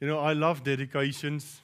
I love dedications.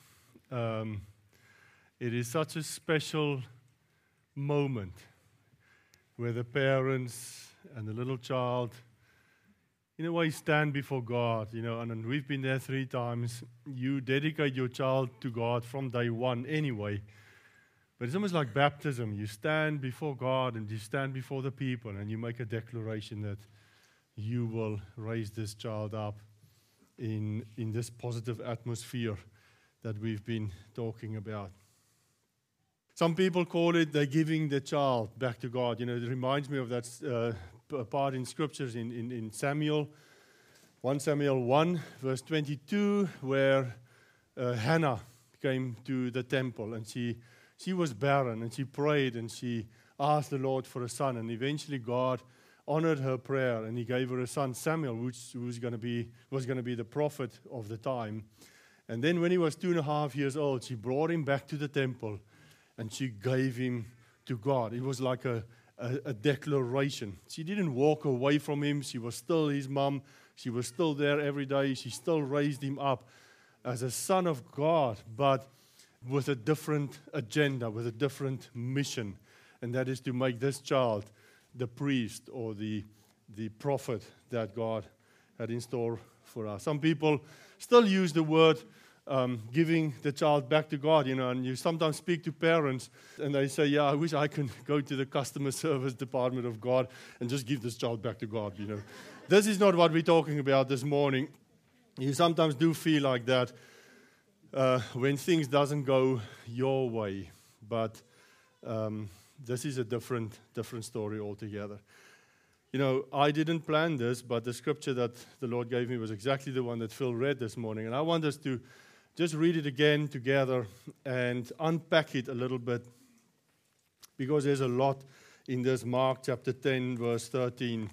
It is such a special moment where the parents and the little child, in a way, stand before God, and we've been there 3 times. You dedicate your child to God from day one anyway. But it's almost like baptism. You stand before God and you stand before the people and you make a declaration that you will raise this child up in this positive atmosphere that we've been talking about. Some people call it they're giving the child back to God. It reminds me of that part in scriptures in Samuel, 1 Samuel 1, verse 22, where Hannah came to the temple and she was barren and she prayed and she asked the Lord for a son, and eventually God honored her prayer and he gave her a son, Samuel, which was going to be the prophet of the time. And then when he was 2.5 years old, she brought him back to the temple and she gave him to God. It was like a declaration. She didn't walk away from him. She was still his mom. She was still there every day. She still raised him up as a son of God, but with a different agenda, with a different mission. And that is to make this child the priest or the prophet that God had in store for us. Some people still use the word giving the child back to God, and you sometimes speak to parents and they say, I wish I could go to the customer service department of God and just give this child back to God, This is not what we're talking about this morning. You sometimes do feel like that when things doesn't go your way, but this is a different story altogether. I didn't plan this, but the scripture that the Lord gave me was exactly the one that Phil read this morning. And I want us to just read it again together and unpack it a little bit, because there's a lot in this. Mark chapter 10, verse 13.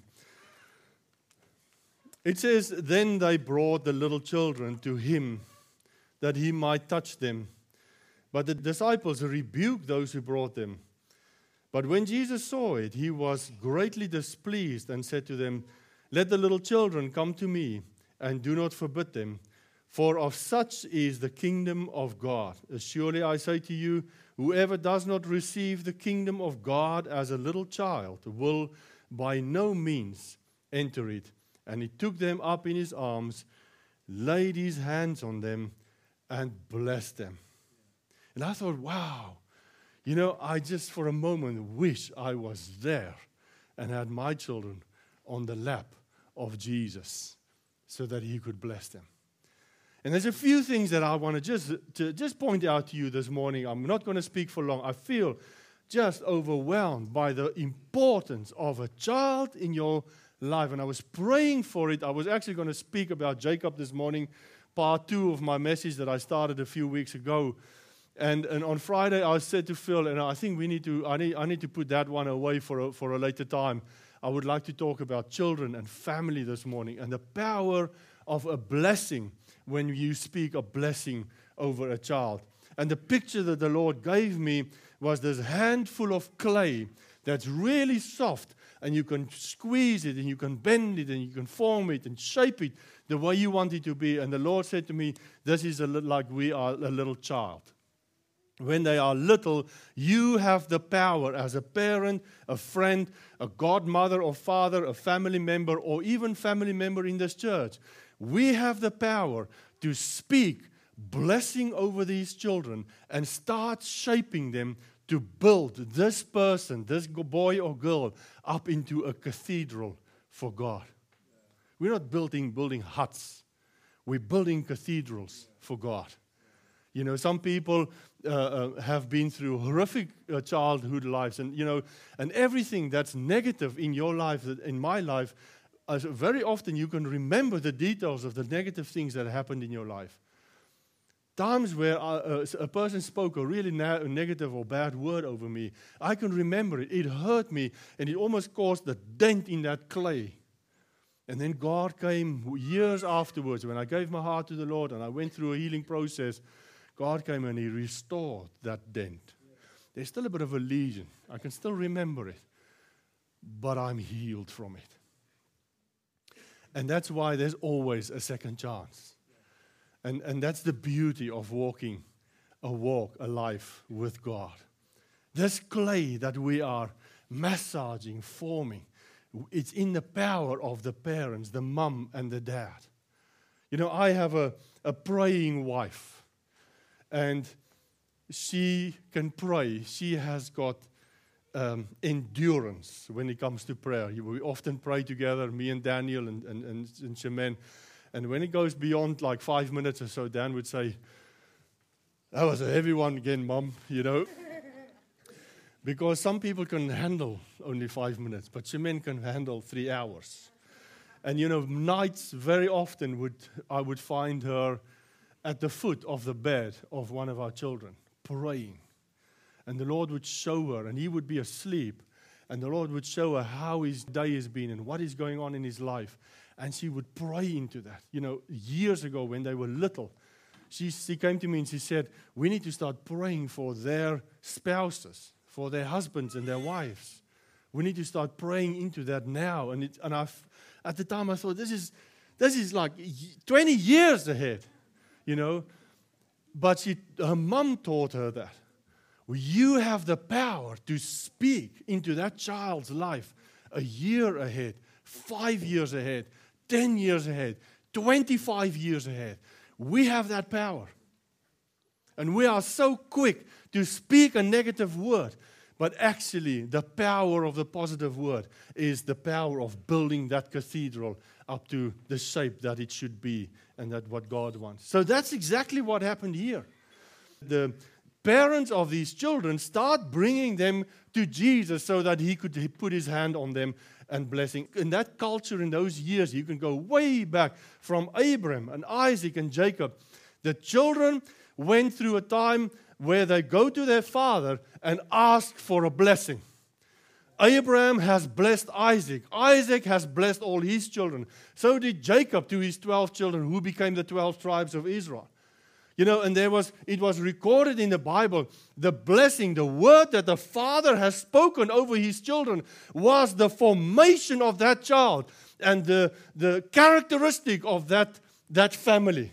It says, "Then they brought the little children to him, that he might touch them. But the disciples rebuked those who brought them. But when Jesus saw it, he was greatly displeased and said to them, 'Let the little children come to me, and do not forbid them, for of such is the kingdom of God. Surely I say to you, whoever does not receive the kingdom of God as a little child will by no means enter it.' And he took them up in his arms, laid his hands on them, and blessed them." And I thought, wow, I just for a moment wish I was there and had my children on the lap of Jesus so that he could bless them. And there's a few things that I want to just point out to you this morning. I'm not going to speak for long. I feel just overwhelmed by the importance of a child in your life. And I was praying for it. I was actually going to speak about Jacob this morning, part 2 of my message that I started a few weeks ago. And on Friday, I said to Phil, and I think I need to put that one away for a later time. I would like to talk about children and family this morning and the power of a blessing when you speak a blessing over a child. And the picture that the Lord gave me was this handful of clay that's really soft, and you can squeeze it and you can bend it and you can form it and shape it the way you want it to be. And the Lord said to me, this is like we are a little child. When they are little, you have the power as a parent, a friend, a godmother or father, a family member, or even family member in this church. We have the power to speak blessing over these children and start shaping them to build this person, this boy or girl, up into a cathedral for God. We're not building huts. We're building cathedrals for God. Some people have been through horrific childhood lives, and everything that's negative in your life, in my life, very often you can remember the details of the negative things that happened in your life. Times where a person spoke a really negative or bad word over me, I can remember it. It hurt me, and it almost caused a dent in that clay. And then God came years afterwards, when I gave my heart to the Lord and I went through a healing process. God came and he restored that dent. There's still a bit of a lesion. I can still remember it. But I'm healed from it. And that's why there's always a second chance. And that's the beauty of walking a life with God. This clay that we are massaging, forming, it's in the power of the parents, the mom and the dad. You know, I have a praying wife, and she can pray. She has got endurance when it comes to prayer. We often pray together, me and Daniel and Shemen. And when it goes beyond like 5 minutes or so, Dan would say, "That was a heavy one again, Mom," you know. Because some people can handle only 5 minutes, but Shemen can handle 3 hours. And you know, nights very often I would find her at the foot of the bed of one of our children, praying. And the Lord would show her, and he would be asleep, and the Lord would show her how his day has been and what is going on in his life. And she would pray into that. You know, years ago when they were little, she came to me and she said, "We need to start praying for their spouses, for their husbands and their wives. We need to start praying into that now." And at the time I thought, this is like 20 years ahead, you know. But her mom taught her that. You have the power to speak into that child's life a year ahead, 5 years ahead, 10 years ahead, 25 years ahead. We have that power. And we are so quick to speak a negative word. But actually, the power of the positive word is the power of building that cathedral up to the shape that it should be and that what God wants. So that's exactly what happened here. The parents of these children start bringing them to Jesus so that he could put his hand on them and blessing. In that culture, in those years, you can go way back from Abraham and Isaac and Jacob. The children went through a time where they go to their father and ask for a blessing. Abraham has blessed Isaac. Isaac has blessed all his children. So did Jacob to his 12 children, who became the 12 tribes of Israel. You know, and it was recorded in the Bible, the blessing, the word that the father has spoken over his children was the formation of that child and the characteristic of that family.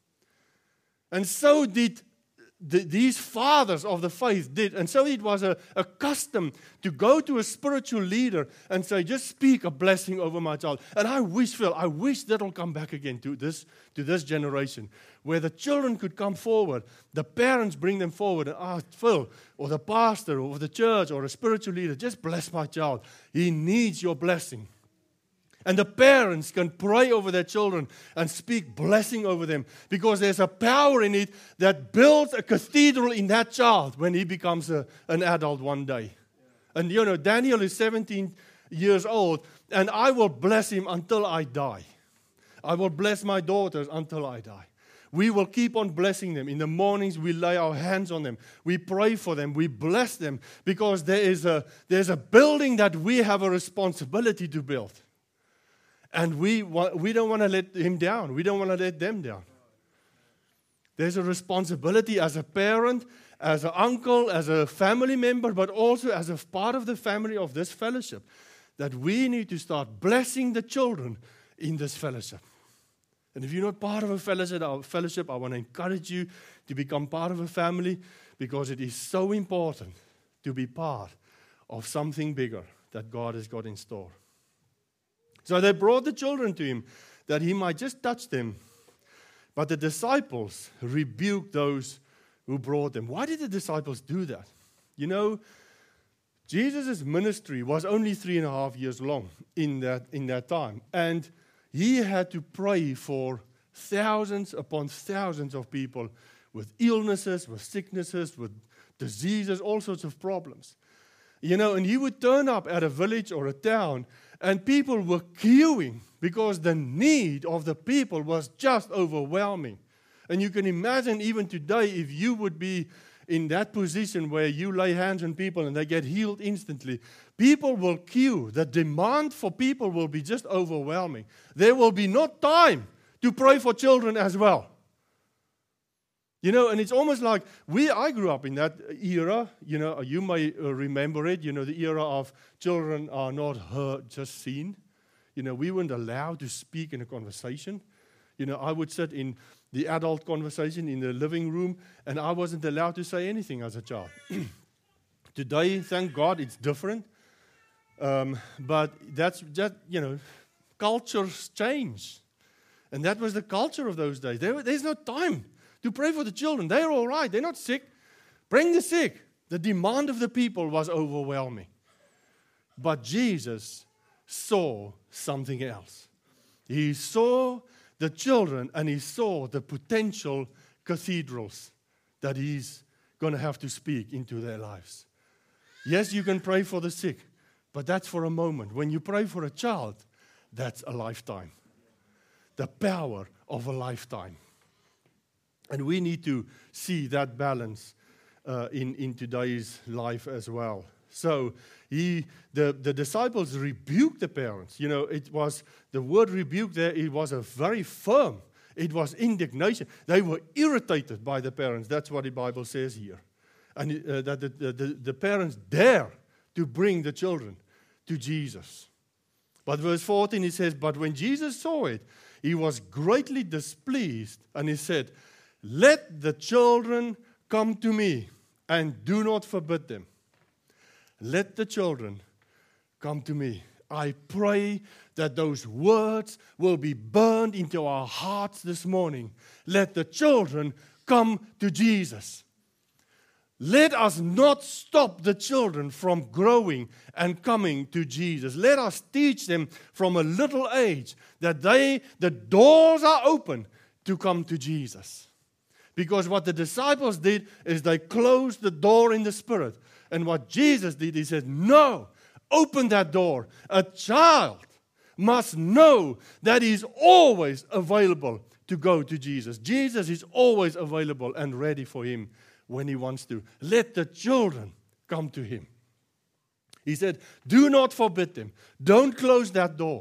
And so did these fathers of the faith did. And so it was a custom to go to a spiritual leader and say, "Just speak a blessing over my child." And I wish that'll come back again to this generation, where the children could come forward, the parents bring them forward and ask Phil or the pastor or the church or a spiritual leader, "Just bless my child. He needs your blessing." And the parents can pray over their children and speak blessing over them, because there's a power in it that builds a cathedral in that child when he becomes an adult one day. And you know, Daniel is 17 years old, and I will bless him until I die. I will bless my daughters until I die. We will keep on blessing them. In the mornings, we lay our hands on them. We pray for them. We bless them, because there's a building that we have a responsibility to build. And we don't want to let him down. We don't want to let them down. There's a responsibility as a parent, as an uncle, as a family member, but also as a part of the family of this fellowship, that we need to start blessing the children in this fellowship. And if you're not part of a fellowship, I want to encourage you to become part of a family, because it is so important to be part of something bigger that God has got in store. So they brought the children to him that he might just touch them. But the disciples rebuked those who brought them. Why did the disciples do that? You know, Jesus' ministry was only 3.5 years long in that time. And he had to pray for thousands upon thousands of people with illnesses, with sicknesses, with diseases, all sorts of problems. You know, and he would turn up at a village or a town, and people were queuing because the need of the people was just overwhelming. And you can imagine even today, if you would be in that position where you lay hands on people and they get healed instantly, people will queue. The demand for people will be just overwhelming. There will be no time to pray for children as well. You know, and it's almost like I grew up in that era. You know, you may remember it. You know, the era of children are not heard, just seen. You know, we weren't allowed to speak in a conversation. You know, I would sit in the adult conversation in the living room, and I wasn't allowed to say anything as a child. Today, thank God, it's different. But that's just, cultures change. And that was the culture of those days. There's no time to pray for the children. They're all right. They're not sick. Bring the sick. The demand of the people was overwhelming. But Jesus saw something else. He saw the children, and he saw the potential cathedrals that he's going to have to speak into their lives. Yes, you can pray for the sick, but that's for a moment. When you pray for a child, that's a lifetime. The power of a lifetime. And we need to see that balance in today's life as well. So the disciples rebuked the parents. It was the word rebuke there. It was a very firm. It was indignation. They were irritated by the parents. That's what the Bible says here. And that the parents dare to bring the children to Jesus. But verse 14, he says, but when Jesus saw it, he was greatly displeased, and he said, let the children come to me, and do not forbid them. Let the children come to me. I pray that those words will be burned into our hearts this morning. Let the children come to Jesus. Let us not stop the children from growing and coming to Jesus. Let us teach them from a little age that the doors are open to come to Jesus. Because what the disciples did is they closed the door in the spirit. And what Jesus did, he said, no, open that door. A child must know that he's always available to go to Jesus. Jesus is always available and ready for him when he wants to. Let the children come to him. He said, do not forbid them. Don't close that door.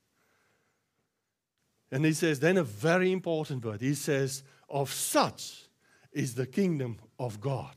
And he says, then a very important word. He says, of such is the kingdom of God.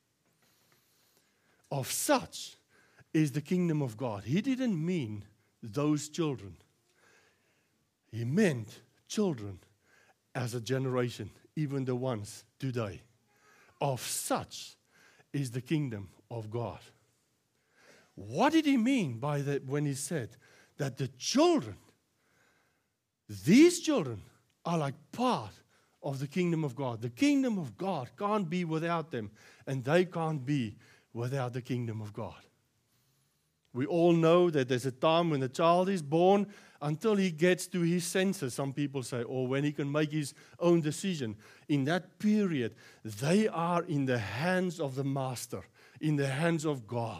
Of such is the kingdom of God. He didn't mean those children. He meant children as a generation, even the ones today. Of such is the kingdom of God. What did he mean by that when he said that the children, these children, are like part of the kingdom of God? The kingdom of God can't be without them, and they can't be without the kingdom of God. We all know that there's a time when a child is born until he gets to his senses, some people say, or when he can make his own decision. In that period, they are in the hands of the Master, in the hands of God.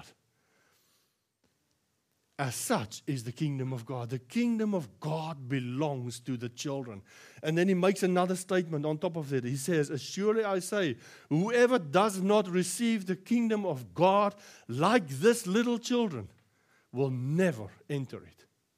As such is the kingdom of God. The kingdom of God belongs to the children. And then he makes another statement on top of it. He says, surely I say, whoever does not receive the kingdom of God like this little children will never enter it.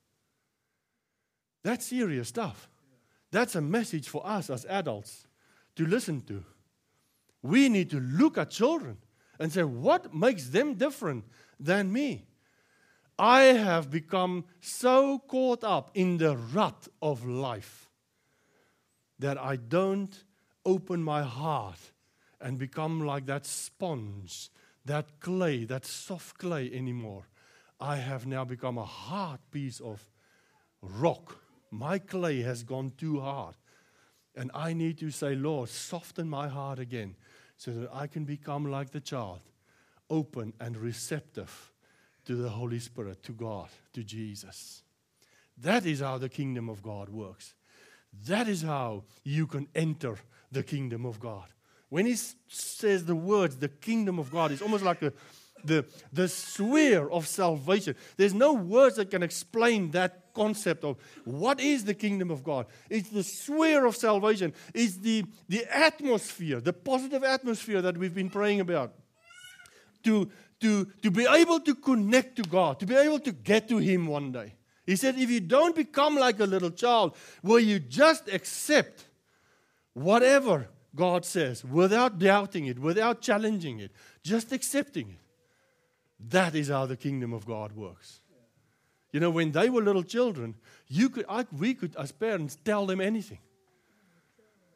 That's serious stuff. That's a message for us as adults to listen to. We need to look at children and say, what makes them different than me? I have become so caught up in the rut of life that I don't open my heart and become like that sponge, that clay, that soft clay anymore. I have now become a hard piece of rock. My clay has gone too hard. And I need to say, Lord, soften my heart again so that I can become like the child, open and receptive to the Holy Spirit, to God, to Jesus. That is how the kingdom of God works. That is how you can enter the kingdom of God. When he says the words, the kingdom of God, it's almost like the sphere of salvation. There's no words that can explain that concept of what is the kingdom of God. It's the sphere of salvation. It's the atmosphere, the positive atmosphere that we've been praying about. To be able to connect to God, to be able to get to him one day. He said, if you don't become like a little child, where you just accept whatever God says without doubting it, without challenging it, just accepting it. That is how the kingdom of God works. You know, when they were little children, we could, as parents, tell them anything.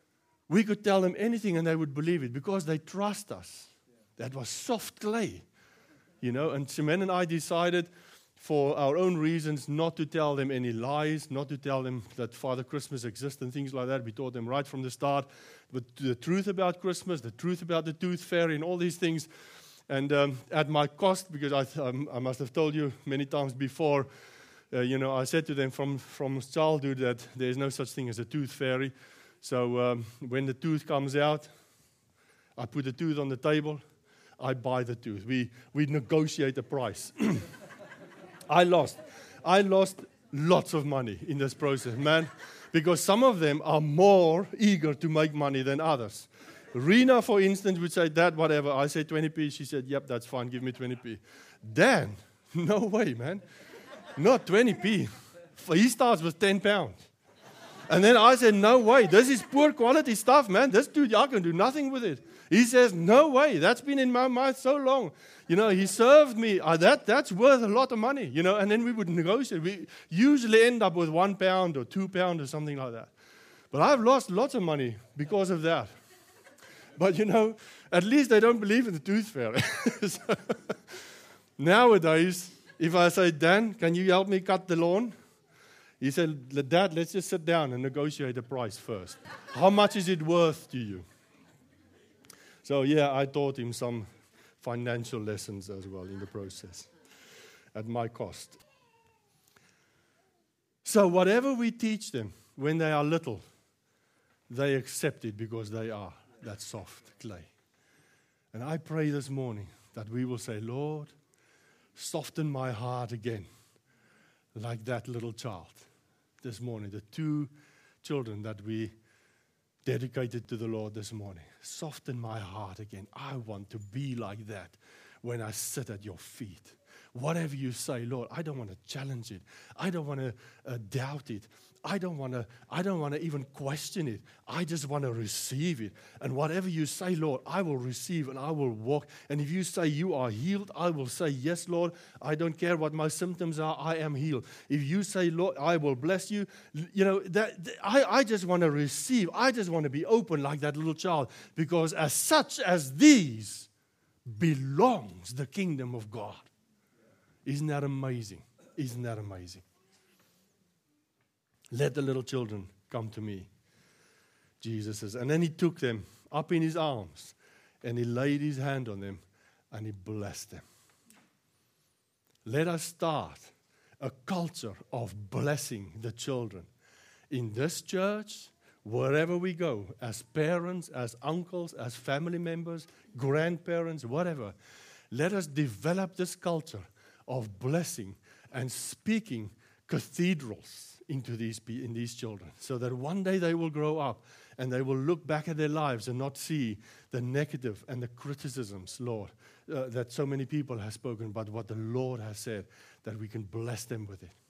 We could tell them anything and they would believe it because they trust us. That was soft clay, And Shemin and I decided, for our own reasons, not to tell them any lies, not to tell them that Father Christmas exists and things like that. We taught them right from the start the truth about Christmas, the truth about the tooth fairy and all these things. And at my cost, because I must have told you many times before, I said to them from childhood that there is no such thing as a tooth fairy. So when the tooth comes out, I put the tooth on the table, I buy the tooth. We negotiate the price. I lost lots of money in this process, man, because some of them are more eager to make money than others. Rena, for instance, would say, Dad, whatever. I say 20p. She said, yep, that's fine. Give me 20p. Dan, no way, man. Not 20p. He starts with 10 pounds. And then I said, no way. This is poor quality stuff, man. This dude, I can do nothing with it. He says, no way. That's been in my mouth so long. He served me. That's worth a lot of money, And then we would negotiate. We usually end up with 1 pound or 2 pounds or something like that. But I've lost lots of money because of that. But, at least they don't believe in the tooth fairy. So, nowadays, if I say, Dan, can you help me cut the lawn? He said, Dad, let's just sit down and negotiate the price first. How much is it worth to you? So, I taught him some financial lessons as well in the process, at my cost. So, whatever we teach them when they are little, they accept it because they are that soft clay. And I pray this morning that we will say, Lord, soften my heart again, like that little child. This morning, the 2 children that we dedicated to the Lord this morning. Soften my heart again. I want to be like that when I sit at your feet. Whatever you say, Lord, I don't want to challenge it. I don't want to doubt it. I don't want to even question it. I just want to receive it. And whatever you say, Lord, I will receive and I will walk. And if you say you are healed, I will say, yes, Lord. I don't care what my symptoms are. I am healed. If you say, Lord, I will bless you. I just want to receive. I just want to be open like that little child. Because as such as these belongs the kingdom of God. Isn't that amazing? Isn't that amazing? Let the little children come to me, Jesus says. And then he took them up in his arms and he laid his hand on them and he blessed them. Let us start a culture of blessing the children in this church, wherever we go, as parents, as uncles, as family members, grandparents, whatever. Let us develop this culture of blessing and speaking cathedrals in these children, so that one day they will grow up and they will look back at their lives and not see the negative and the criticisms, Lord, that so many people have spoken, but what the Lord has said, that we can bless them with it.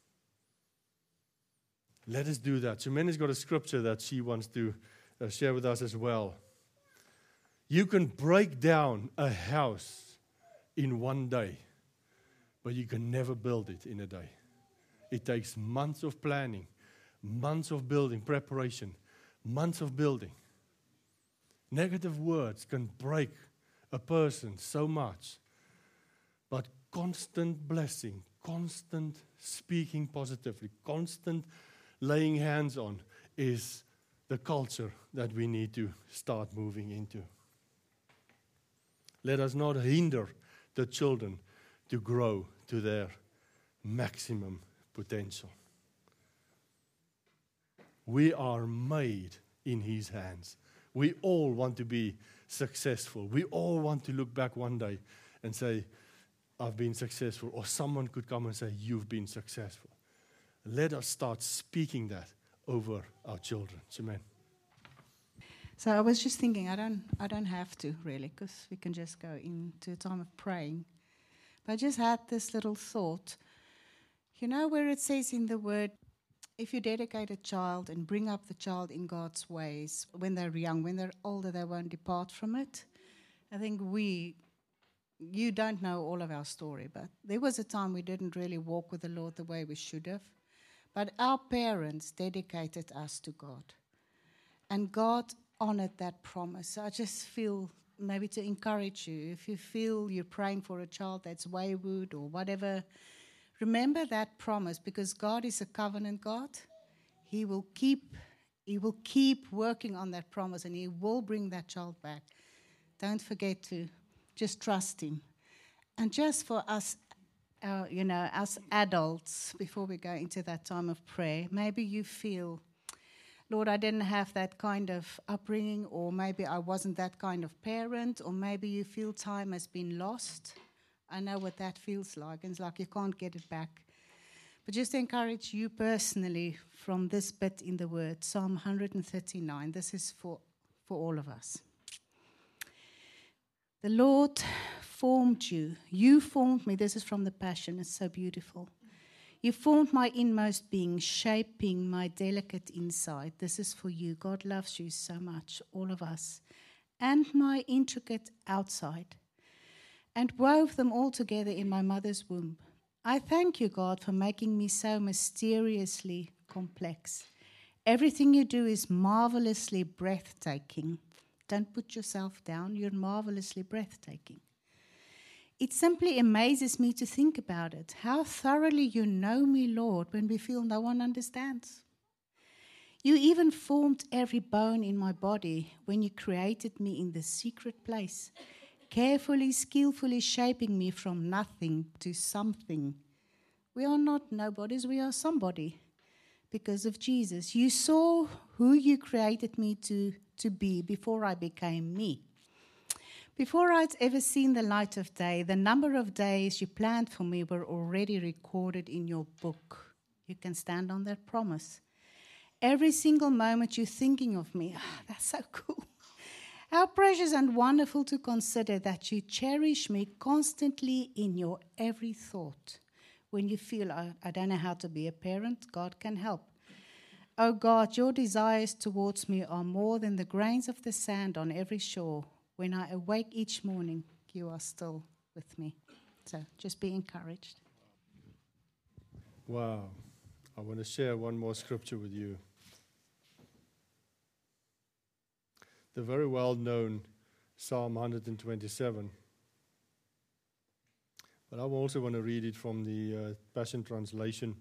Let us do that. Shemin got a scripture that she wants to share with us as well. You can break down a house in one day, but you can never build it in a day. It takes months of planning, months of building, preparation, months of building. Negative words can break a person so much. But constant blessing, constant speaking positively, constant laying hands on is the culture that we need to start moving into. Let us not hinder the children to grow to their maximum potential. We are made in His hands. We all want to be successful. We all want to look back one day and say, I've been successful. Or someone could come and say, you've been successful. Let us start speaking that over our children. Amen. So I was just thinking, I don't have to really, because we can just go into a time of praying. But I just had this little thought. You know where it says in the word, if you dedicate a child and bring up the child in God's ways, when they're young, when they're older, they won't depart from it. I think you don't know all of our story, but there was a time we didn't really walk with the Lord the way we should have. But our parents dedicated us to God. And God honored that promise. So I just feel maybe to encourage you, if you feel you're praying for a child that's wayward or whatever, remember that promise, because God is a covenant God. He will keep working on that promise, and He will bring that child back. Don't forget to just trust Him. And just for us, us adults, before we go into that time of prayer, maybe you feel, Lord, I didn't have that kind of upbringing, or maybe I wasn't that kind of parent, or maybe you feel time has been lost. I know what that feels like. It's like you can't get it back. But just to encourage you personally from this bit in the Word, Psalm 139, this is for all of us. The Lord formed you. You formed me. This is from the Passion. It's so beautiful. You formed my inmost being, shaping my delicate inside. This is for you. God loves you so much, all of us. And my intricate outside. And wove them all together in my mother's womb. I thank you, God, for making me so mysteriously complex. Everything you do is marvelously breathtaking. Don't put yourself down. You're marvelously breathtaking. It simply amazes me to think about it. How thoroughly you know me, Lord, when we feel no one understands. You even formed every bone in my body when you created me in the secret place, carefully, skillfully shaping me from nothing to something. We are not nobodies, we are somebody because of Jesus. You saw who you created me to be before I became me. Before I'd ever seen the light of day, the number of days you planned for me were already recorded in your book. You can stand on that promise. Every single moment you're thinking of me, that's so cool. How precious and wonderful to consider that you cherish me constantly in your every thought. When you feel, I don't know how to be a parent, God can help. Oh God, your desires towards me are more than the grains of the sand on every shore. When I awake each morning, you are still with me. So just be encouraged. Wow. I want to share one more scripture with you. The very well-known Psalm 127. But I also want to read it from the Passion Translation.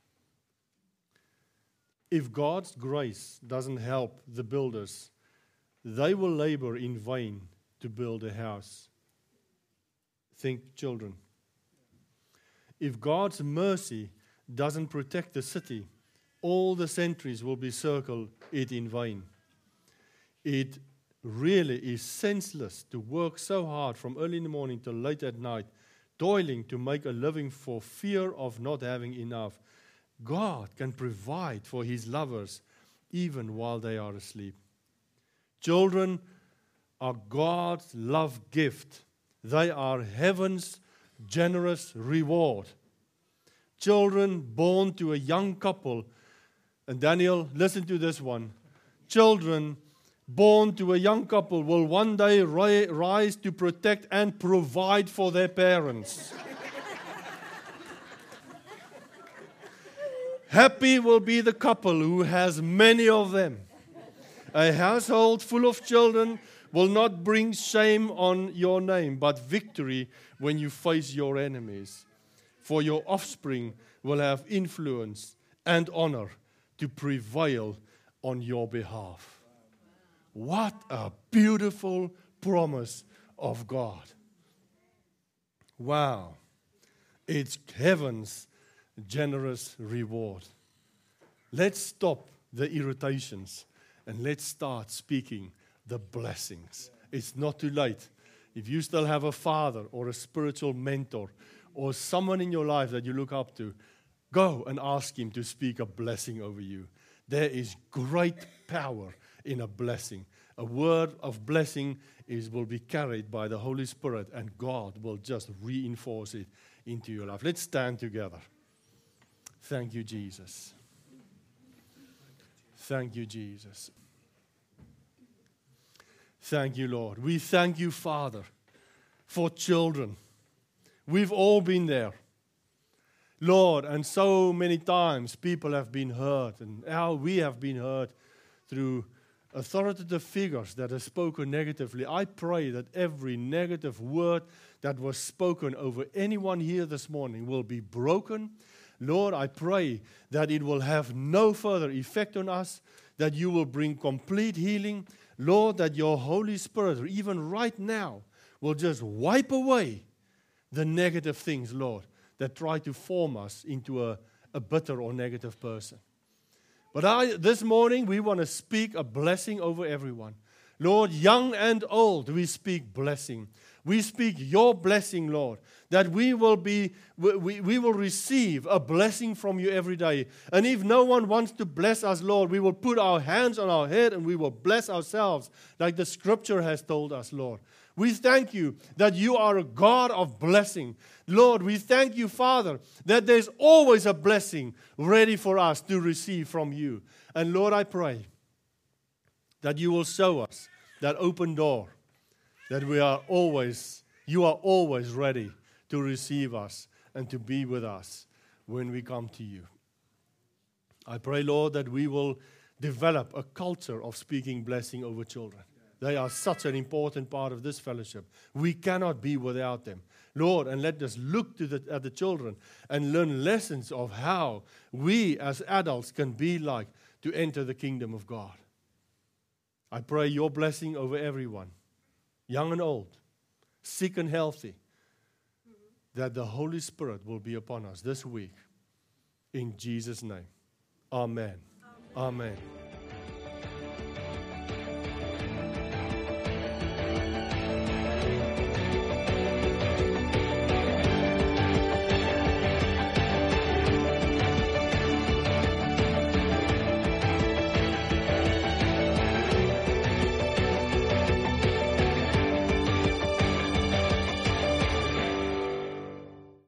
If God's grace doesn't help the builders, they will labor in vain to build a house. Think children. If God's mercy doesn't protect the city, all the sentries will be circled it in vain. It really is senseless to work so hard from early in the morning till late at night, toiling to make a living for fear of not having enough. God can provide for His lovers even while they are asleep. Children are God's love gift. They are heaven's generous reward. Children born to a young couple, and Daniel, listen to this one. Children born to a young couple will one day rise to protect and provide for their parents. Happy will be the couple who has many of them. A household full of children will not bring shame on your name, but victory when you face your enemies. For your offspring will have influence and honor to prevail on your behalf. What a beautiful promise of God. Wow. It's heaven's generous reward. Let's stop the irritations and let's start speaking the blessings. It's not too late. If you still have a father or a spiritual mentor or someone in your life that you look up to, go and ask him to speak a blessing over you. There is great power in a blessing. A word of blessing will be carried by the Holy Spirit, and God will just reinforce it into your life. Let's stand together. Thank you, Jesus. Thank you, Jesus. Thank you, Lord. We thank you, Father, for children. We've all been there. Lord, and so many times people have been hurt, and how we have been hurt through authoritative figures that have spoken negatively, I pray that every negative word that was spoken over anyone here this morning will be broken. Lord, I pray that it will have no further effect on us, that you will bring complete healing. Lord, that your Holy Spirit, even right now, will just wipe away the negative things, Lord, that try to form us into a bitter or negative person. But this morning, we want to speak a blessing over everyone. Lord, young and old, we speak blessing. We speak your blessing, Lord, that we will receive a blessing from you every day. And if no one wants to bless us, Lord, we will put our hands on our head and we will bless ourselves like the scripture has told us, Lord. We thank you that you are a God of blessing. Lord, we thank you, Father, that there's always a blessing ready for us to receive from you. And Lord, I pray that you will show us that open door, that you are always ready to receive us and to be with us when we come to you. I pray, Lord, that we will develop a culture of speaking blessing over children. They are such an important part of this fellowship. We cannot be without them. Lord, and let us look at the children and learn lessons of how we as adults can be like to enter the kingdom of God. I pray your blessing over everyone, young and old, sick and healthy, that the Holy Spirit will be upon us this week. In Jesus' name, amen. Amen.